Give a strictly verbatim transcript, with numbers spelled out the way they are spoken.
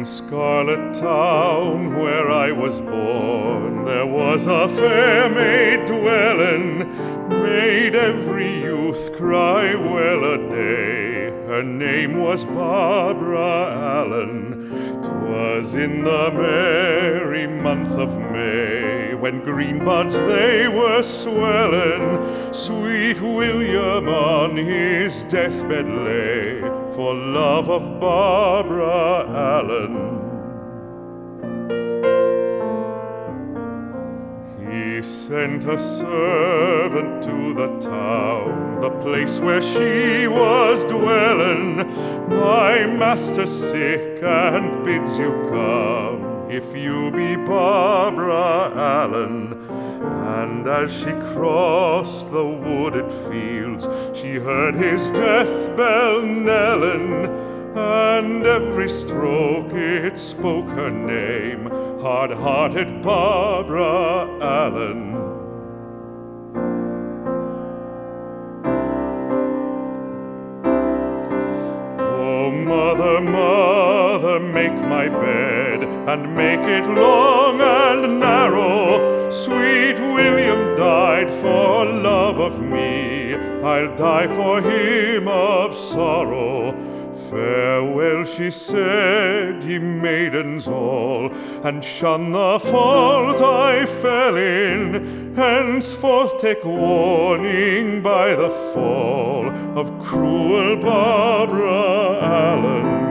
In Scarlet Town, where I was born, there was a fair maid dwellin', made every youth cry well a day. Her name was Barbara Allen. 'Twas in the merry month of May, when green buds they were swellin', sweet William on his deathbed lay, for love of Barbara Allen. He sent a servant to the town, the place where she was dwellin'. My master's sick and bids you come, if you be Barbara Allen. And as she crossed the wooded fields, she heard his death bell knellin', and every stroke it spoke her name, hard-hearted Barbara Allen. Oh, mother, mother, make my bed, and make it long and narrow. Sweet William died for love of me, I'll die for him of sorrow. Farewell, she said, ye maidens all, and shun the fault I fell in. Henceforth take warning by the fall of cruel Barbara Allen.